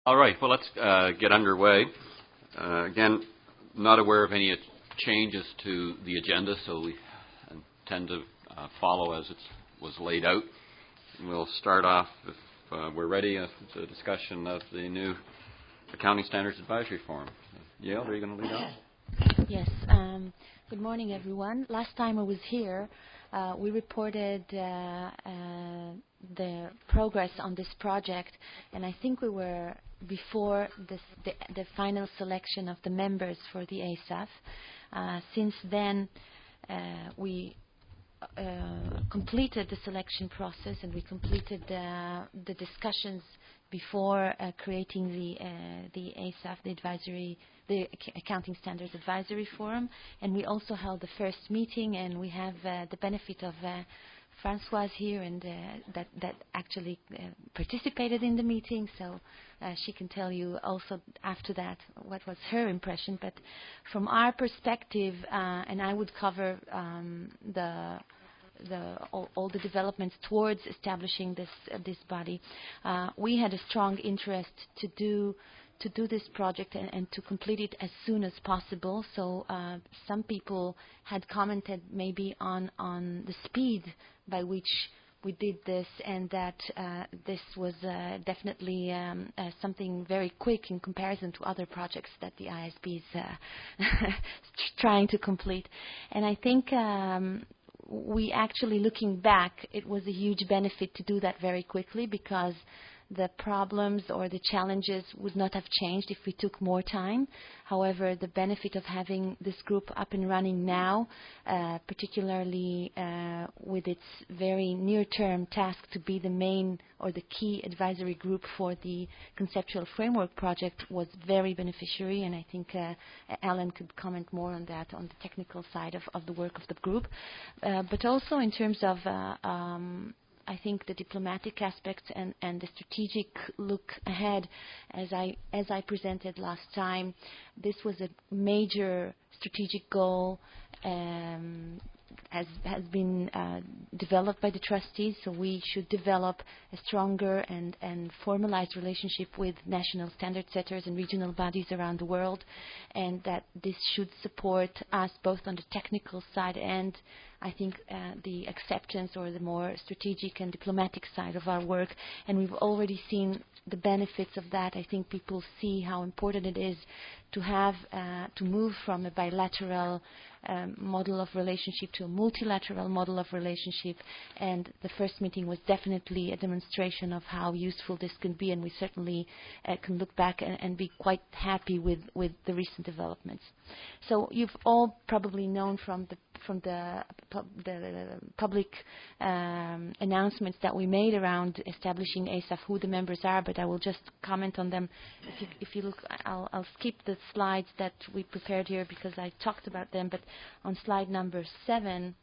All right, well, let's get underway. Again, not aware of any changes to the agenda, so we tend to follow as it was laid out. And we'll start off, if we're ready, with a discussion of the new Accounting Standards Advisory Forum. Yael, are you going to lead off? Yes. Good morning, everyone. Last time I was here, we reported the progress on this project, and I think we were before the final selection of the members for the ASAF. Since then, we completed the selection process, and we completed the discussions before creating the ASAF, the Accounting Standards Advisory Forum, and we also held the first meeting, and we have the benefit of Françoise here, and that actually participated in the meeting, so she can tell you also after that what was her impression. But from our perspective, and I would cover all the developments towards establishing this body. We had a strong interest to do this project and to complete it as soon as possible. So some people had commented maybe on the speed by which we did this, and that this was definitely something very quick in comparison to other projects that the ISB is trying to complete. And I think we actually, looking back, it was a huge benefit to do that very quickly, because the problems or the challenges would not have changed if we took more time. However, the benefit of having this group up and running now, particularly with its very near-term task to be the main or the key advisory group for the conceptual framework project, was very beneficiary, and I think Alan could comment more on that on the technical side of the work of the group. But also in terms of I think the diplomatic aspects and the strategic look ahead, as I presented last time, this was a major strategic goal, has been developed by the trustees, so we should develop a stronger and formalized relationship with national standard setters and regional bodies around the world, and that this should support us both on the technical side and I think the acceptance or the more strategic and diplomatic side of our work. And we've already seen the benefits of that. I think people see how important it is to have to move from a bilateral model of relationship to a multilateral model of relationship, and the first meeting was definitely a demonstration of how useful this can be, and we certainly can look back and be quite happy with the recent developments. So you've all probably known from the public announcements that we made around establishing ASAF who the members are, but I will just comment on them. If you look, I'll skip the slides that we prepared here because I talked about them, but on slide number 7,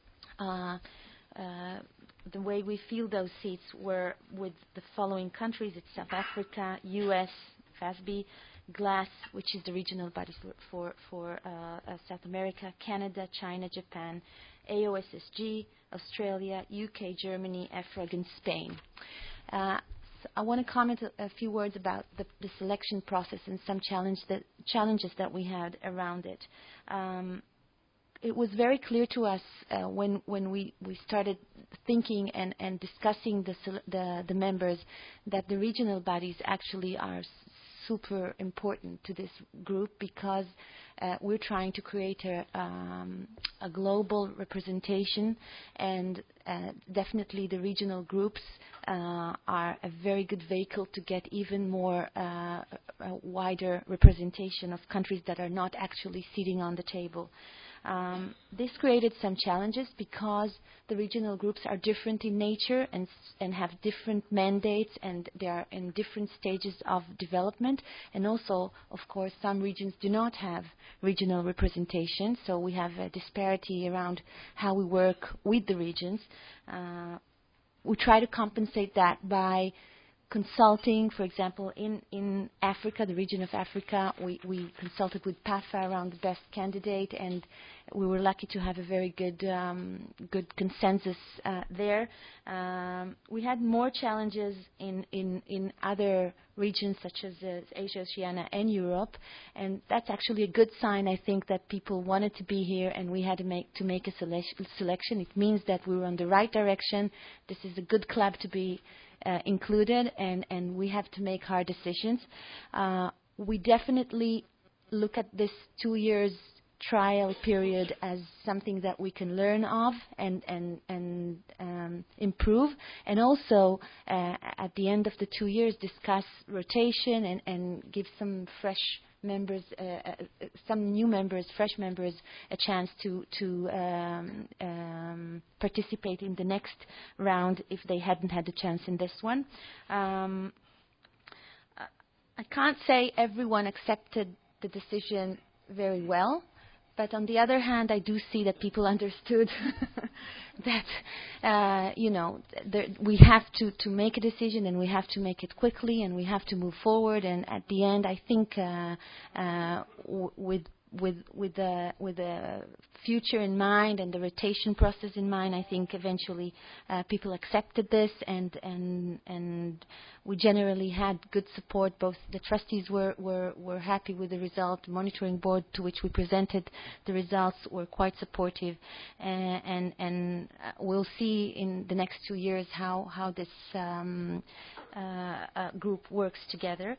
the way we fill those seats were with the following countries. It's South Africa, US, FASB, GLAS, which is the regional body for South America, Canada, China, Japan, AOSSG, Australia, UK, Germany, EFRAG, and Spain. So I want to comment a few words about the selection process and some challenges that we had around it. It was very clear to us when we started thinking and discussing the members that the regional bodies actually are super important to this group, because we're trying to create a global representation, and definitely the regional groups are a very good vehicle to get even more a wider representation of countries that are not actually sitting on the table. This created some challenges because the regional groups are different in nature and have different mandates, and they are in different stages of development. And also, of course, some regions do not have regional representation, so we have a disparity around how we work with the regions. We try to compensate that by consulting, for example, in Africa, the region of Africa, we consulted with PAFA around the best candidate, and we were lucky to have a very good consensus there. We had more challenges in other regions such as Asia, Oceania, and Europe, and that's actually a good sign. I think that people wanted to be here, and we had to make a selection. It means that we were on the right direction. This is a good club to be included, and we have to make hard decisions. We definitely look at this 2 years trial period as something that we can learn of and improve, and also at the end of the 2 years discuss rotation and give some fresh members, some new members, fresh members, a chance to participate in the next round if they hadn't had the chance in this one. I can't say everyone accepted the decision very well, but on the other hand, I do see that people understood that we have to make a decision, and we have to make it quickly, and we have to move forward. And at the end, I think with the future in mind and the rotation process in mind, I think eventually people accepted this, and we generally had good support. Both the trustees were happy with the result. The monitoring board, to which we presented the results, were quite supportive, and we'll see in the next 2 years how this group works together.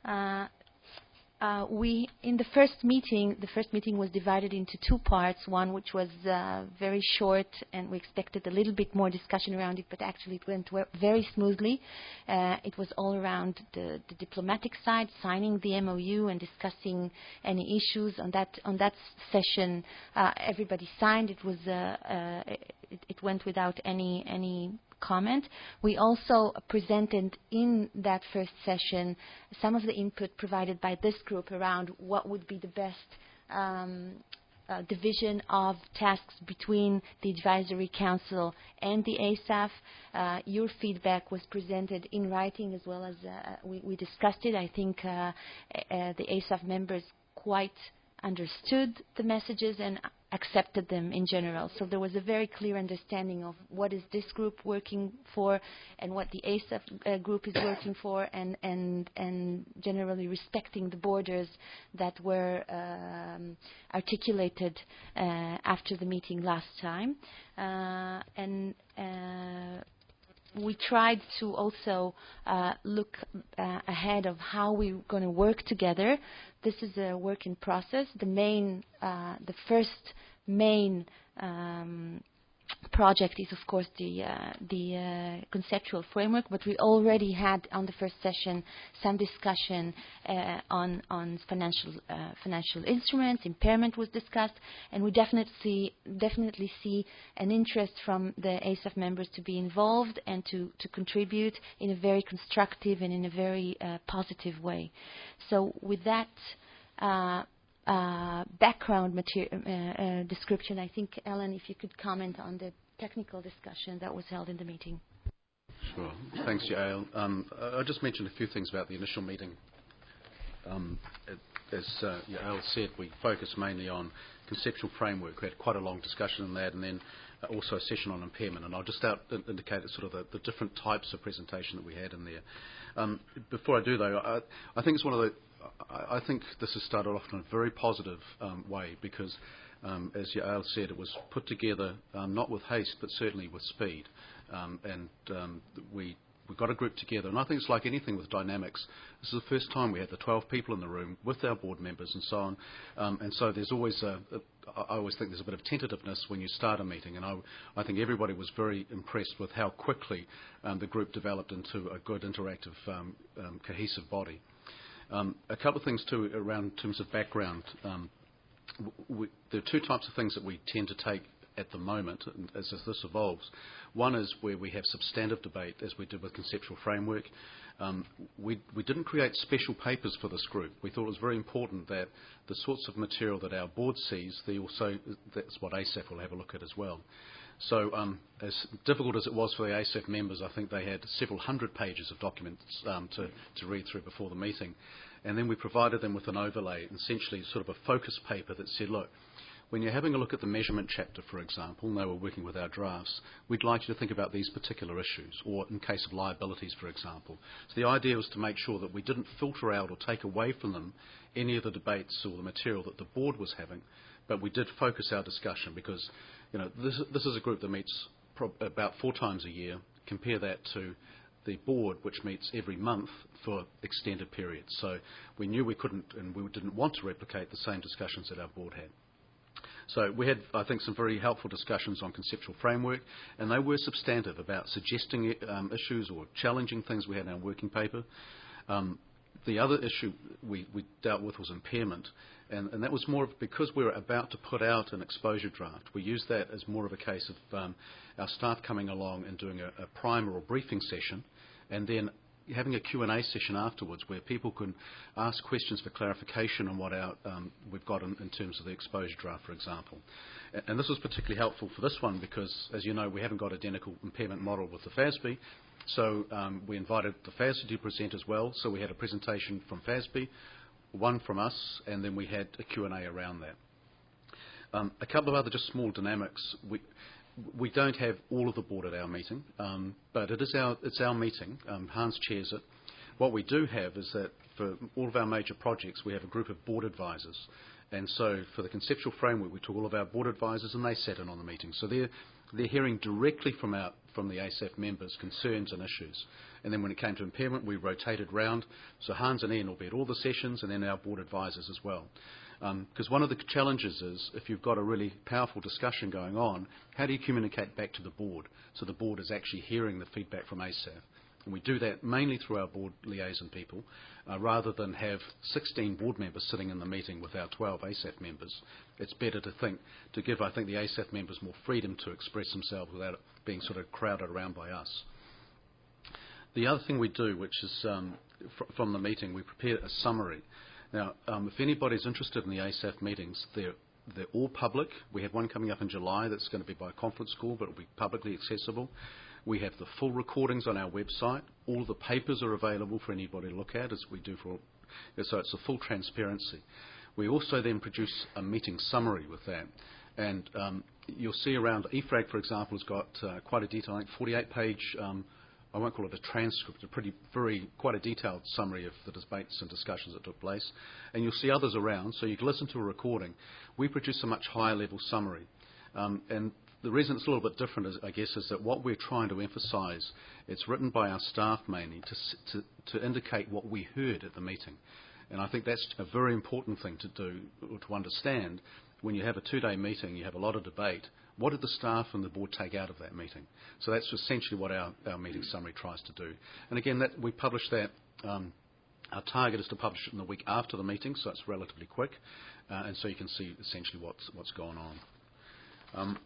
In the first meeting was divided into 2 parts. One which was very short, and we expected a little bit more discussion around it, but actually it went very smoothly. It was all around the diplomatic side, signing the MOU and discussing any issues. On that session, everybody signed. It was it went without any comment. We also presented in that first session some of the input provided by this group around what would be the best division of tasks between the Advisory Council and the ASAF. Your feedback was presented in writing as well as we discussed it. I think the ASAF members quite understood the messages and accepted them in general. So there was a very clear understanding of what is this group working for and what the ASAF group is working for, and generally respecting the borders that were articulated after the meeting last time. We tried to also look ahead of how we're going to work together. This is a work in process. The first main project is, of course, the conceptual framework, but we already had on the first session some discussion on financial instruments. Impairment was discussed, and we definitely see an interest from the ASAF members to be involved and to contribute in a very constructive and in a very positive way. So with that background description, I think, Ellen, if you could comment on the technical discussion that was held in the meeting. Sure. Thanks, Yael. I'll just mention a few things about the initial meeting. As Yael said, we focused mainly on conceptual framework. We had quite a long discussion on that, and then also a session on impairment. And I'll just indicate sort of the different types of presentation that we had in there. Before I do, though, I think it's one of the I think this has started off in a very positive way because, as Yael said, it was put together not with haste but certainly with speed. We got a group together, and I think it's like anything with dynamics. This is the first time we had the 12 people in the room with our board members and so on. And so there's always I always think there's a bit of tentativeness when you start a meeting, and I think everybody was very impressed with how quickly the group developed into a good, interactive, cohesive body. A couple of things too around in terms of background. There are 2 types of things that we tend to take at the moment as this evolves. One is where we have substantive debate, as we did with conceptual framework. We didn't create special papers for this group. We thought it was very important that the sorts of material that our board sees, that's what ASAF will have a look at as well. So as difficult as it was for the ASAF members, I think they had several hundred pages of documents to read through before the meeting. And then we provided them with an overlay, essentially sort of a focus paper that said, look, when you're having a look at the measurement chapter, for example, and they were working with our drafts, we'd like you to think about these particular issues, or in case of liabilities, for example. So the idea was to make sure that we didn't filter out or take away from them any of the debates or the material that the board was having, but we did focus our discussion because, you know, this is a group that meets about 4 times a year. Compare that to the board, which meets every month for extended periods. So we knew we couldn't and we didn't want to replicate the same discussions that our board had. So we had, I think, some very helpful discussions on conceptual framework, and they were substantive about suggesting issues or challenging things we had in our working paper. The other issue we dealt with was impairment, and that was more because we were about to put out an exposure draft. We used that as more of a case of our staff coming along and doing a primer or briefing session, and then having a Q&A session afterwards where people can ask questions for clarification on what we've got in terms of the exposure draft, for example. And this was particularly helpful for this one because, as you know, we haven't got identical impairment model with the FASB. So we invited the FASB to present as well. So we had a presentation from FASB, one from us, and then we had a Q&A around that. A couple of other just small dynamics. We don't have all of the board at our meeting, but it's our meeting. Hans chairs it. What we do have is that for all of our major projects, we have a group of board advisors. And so for the conceptual framework, we took all of our board advisors and they sat in on the meeting. So they're hearing directly from the ASAF members concerns and issues. And then when it came to impairment, we rotated round. So Hans and Ian will be at all the sessions and then our board advisors as well. Because one of the challenges is if you've got a really powerful discussion going on, how do you communicate back to the board so the board is actually hearing the feedback from ASAF? And we do that mainly through our board liaison people, rather than have 16 board members sitting in the meeting with our 12 ASAF members. It's better to give, I think, the ASAF members more freedom to express themselves without it being sort of crowded around by us. The other thing we do, which is from the meeting, we prepare a summary. Now, if anybody's interested in the ASAF meetings, they're all public. We have one coming up in July that's going to be by conference call, but it'll be publicly accessible. We have the full recordings on our website. All the papers are available for anybody to look at, as we do so it's a full transparency. We also then produce a meeting summary with that. And you'll see around EFRAG, for example, has got quite a detailed, 48-page, I won't call it a transcript, quite a detailed summary of the debates and discussions that took place. And you'll see others around, so you can listen to a recording. We produce a much higher level summary. And the reason it's a little bit different, I guess, is that what we're trying to emphasise, it's written by our staff mainly to indicate what we heard at the meeting. And I think that's a very important thing to do, or to understand. When you have a 2-day meeting, you have a lot of debate. What did the staff and the board take out of that meeting? So that's essentially what our meeting summary tries to do. And again, we publish that. Our target is to publish it in the week after the meeting, so it's relatively quick. And so you can see essentially what's going on.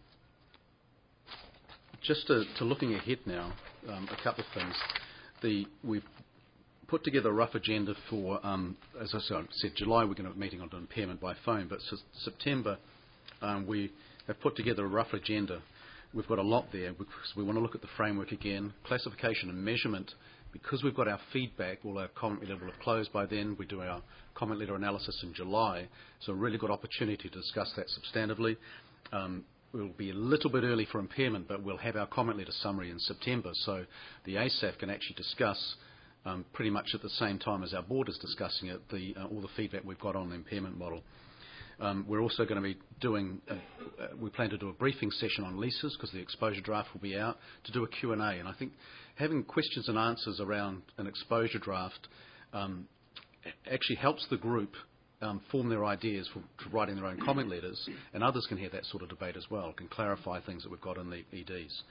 Just to looking ahead now, a couple of things. We've put together a rough agenda for, as I said, July we're going to have a meeting on impairment by phone, but September we have put together a rough agenda. We've got a lot there because we want to look at the framework again, classification and measurement. Because we've got our feedback, all our comment letter will have closed by then. We do our comment letter analysis in July, so a really good opportunity to discuss that substantively. We'll be a little bit early for impairment, but we'll have our comment letter summary in September, so the ASAF can actually discuss pretty much at the same time as our board is discussing it, all the feedback we've got on the impairment model. We're also going to be doing, we plan to do a briefing session on leases because the exposure draft will be out, to do a Q&A. And I think having questions and answers around an exposure draft actually helps the group form their ideas for writing their own comment letters, and others can hear that sort of debate as well, can clarify things that we've got in the EDs.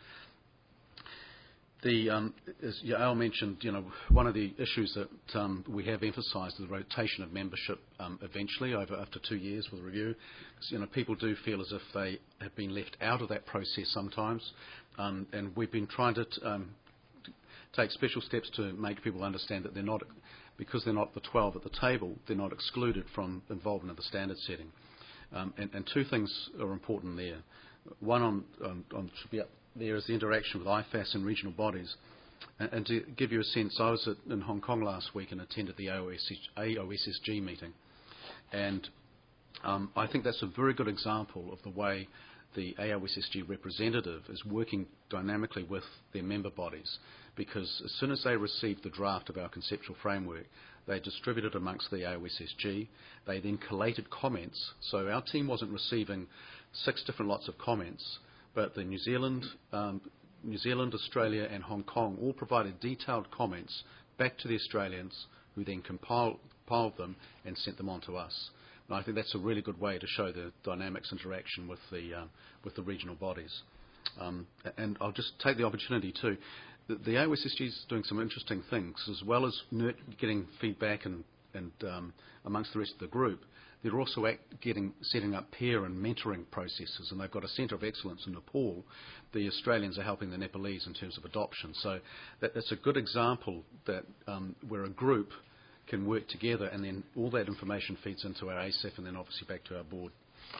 As Yael mentioned, one of the issues that we have emphasised is the rotation of membership eventually after 2 years with review. People do feel as if they have been left out of that process sometimes, and we've been trying to take special steps to make people understand that because they're not the 12 at the table, they're not excluded from involvement in the standard setting. And 2 things are important there. One should be up there is the interaction with IFAS and regional bodies. And to give you a sense, I was in Hong Kong last week and attended the AOSSG meeting. And I think that's a very good example of the way the AOSSG representative is working dynamically with their member bodies, because as soon as they received the draft of our conceptual framework, they distributed amongst the AOSSG. They then collated comments. So our team wasn't receiving 6 different lots of comments, but the New Zealand, Australia and Hong Kong all provided detailed comments back to the Australians, who then compiled them and sent them on to us. And I think that's a really good way to show the dynamics interaction with the regional bodies. And I'll just take the opportunity too. The AOSSG is doing some interesting things, as well as getting feedback and amongst the rest of the group. They're also setting up peer and mentoring processes, and they've got a centre of excellence in Nepal. The Australians are helping the Nepalese in terms of adoption. So that's a good example that where a group can work together, and then all that information feeds into our ASAF and then obviously back to our board.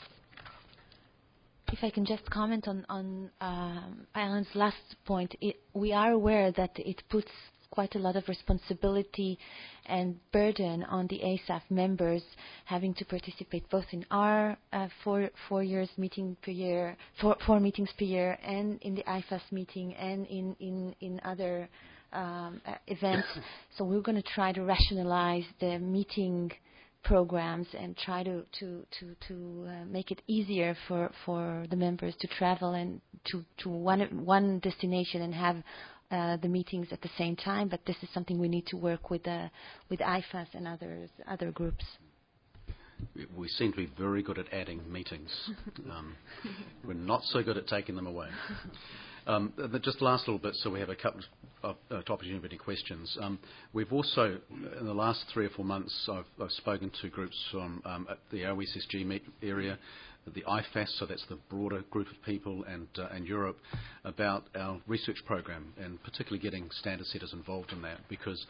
If I can just comment on Alan's last point, we are aware that it puts quite a lot of responsibility and burden on the ASAF members, having to participate both in our 4 meeting per year, 4 meetings per year, and in the IFAS meeting, and in other events. So we're going to try to rationalize the meeting programs and try to make it easier for the members to travel and to one destination and have the meetings at the same time. But this is something we need to work with IFAS and other groups. We seem to be very good at adding meetings. We're not so good at taking them away. Just the last little bit, so we have a couple of opportunity questions. We've also, in the last 3 or 4 months, I've spoken to groups from the OSSG area, the IFAS, so that's the broader group of people, and Europe, about our research program, and particularly getting standard setters involved in that, because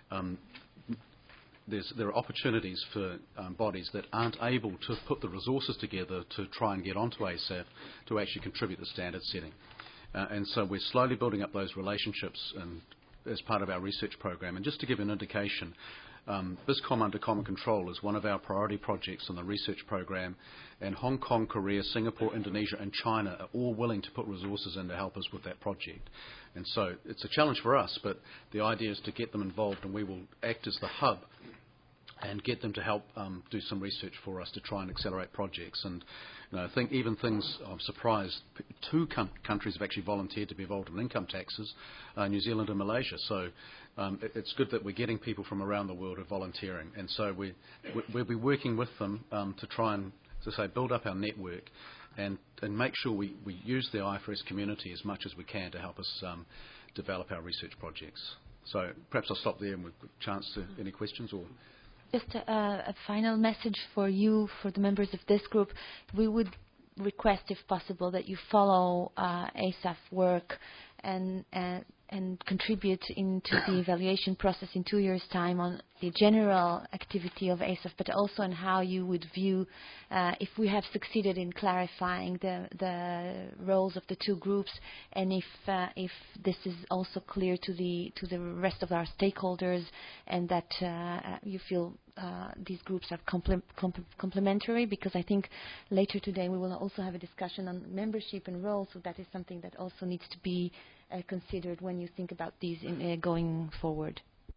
there are opportunities for bodies that aren't able to put the resources together to try and get onto ASAF to actually contribute to standard setting. And so we're slowly building up those relationships and as part of our research program. And just to give an indication, BizCom under common control is one of our priority projects in the research program, and Hong Kong, Korea, Singapore, Indonesia and China are all willing to put resources in to help us with that project. And so it's a challenge for us, but the idea is to get them involved, and we will act as the hub and get them to help do some research for us to try and accelerate projects. And I think even things, I'm surprised, 2 countries have actually volunteered to be involved in income taxes, New Zealand and Malaysia. So it's good that we're getting people from around the world who are volunteering. And so we'll be working with them to try and, as I say, build up our network and make sure we use the IFRS community as much as we can to help us develop our research projects. So perhaps I'll stop there and we've got a chance to any questions or... Just a final message for you, for the members of this group. We would request, if possible, that you follow ASAF work and contribute into the evaluation process in 2 years' time on the general activity of ASAF, but also on how you would view if we have succeeded in clarifying the roles of the 2 groups, and if this is also clear to the rest of our stakeholders, and that you feel these groups are complementary, because I think later today we will also have a discussion on membership and roles, so that is something that also needs to be considered when you think about these going forward.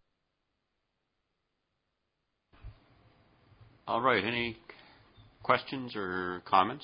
All right. Any questions or comments?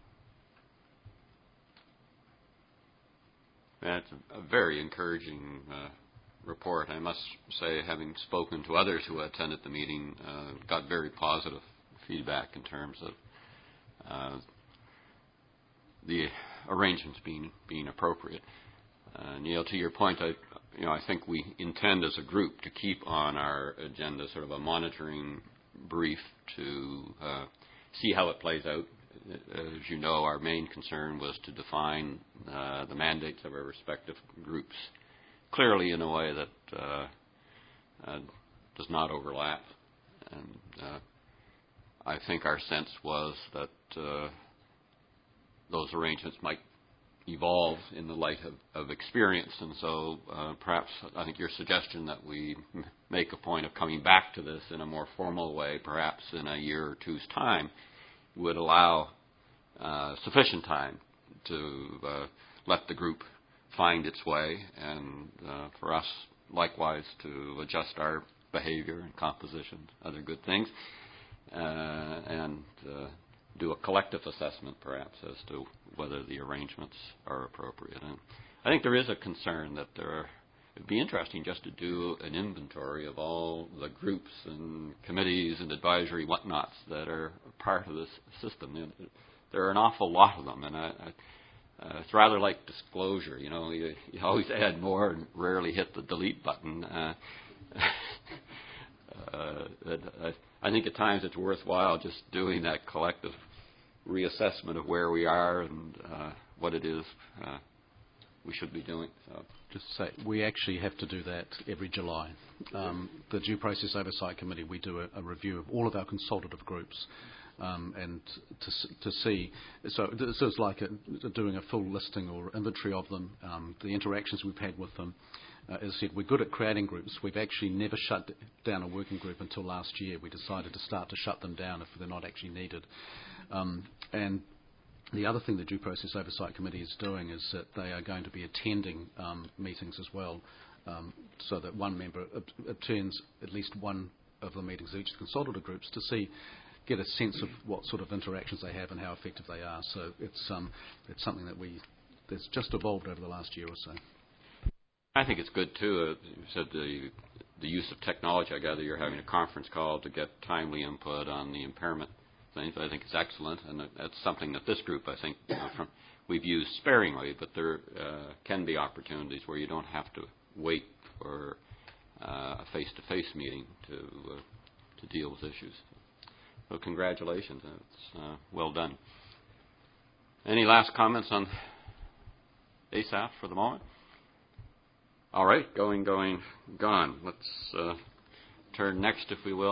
That's a very encouraging report. I must say, having spoken to others who attended the meeting, got very positive feedback in terms of the arrangements being appropriate. Neil, to your point, I think we intend as a group to keep on our agenda sort of a monitoring brief to see how it plays out. As you know, our main concern was to define the mandates of our respective groups clearly in a way that does not overlap. And I think our sense was that those arrangements might evolve in the light of experience. And so perhaps I think your suggestion that we make a point of coming back to this in a more formal way, perhaps in a year or two's time, would allow sufficient time to let the group find its way, and for us likewise to adjust our behavior and composition, other good things, and do a collective assessment perhaps as to whether the arrangements are appropriate. And I think there is a concern that it'd be interesting just to do an inventory of all the groups and committees and advisory whatnots that are part of this system. There are an awful lot of them, and it's rather like disclosure. You know, you always add more and rarely hit the delete button. I think at times it's worthwhile just doing that collective reassessment of where we are and what it is we should be doing. So. Just to say, we actually have to do that every July. The Due Process Oversight Committee, we do a review of all of our consultative groups, and to see. So this is like doing a full listing or inventory of them, the interactions we've had with them. As I said, we're good at creating groups. We've actually never shut down a working group until last year. We decided to start to shut them down if they're not actually needed. And the other thing the Due Process Oversight Committee is doing is that they are going to be attending meetings as well, so that one member attends at least one of the meetings of each of the consultative groups to get a sense of what sort of interactions they have and how effective they are. So it's something that's just evolved over the last year or so. I think it's good too. You said the use of technology. I gather you're having a conference call to get timely input on the impairment things. I think it's excellent, and that's something that this group, I think, we've used sparingly. But there can be opportunities where you don't have to wait for a face-to-face meeting to deal with issues. So congratulations. It's well done. Any last comments on ASAF for the moment? All right, gone. Let's turn next, if we will,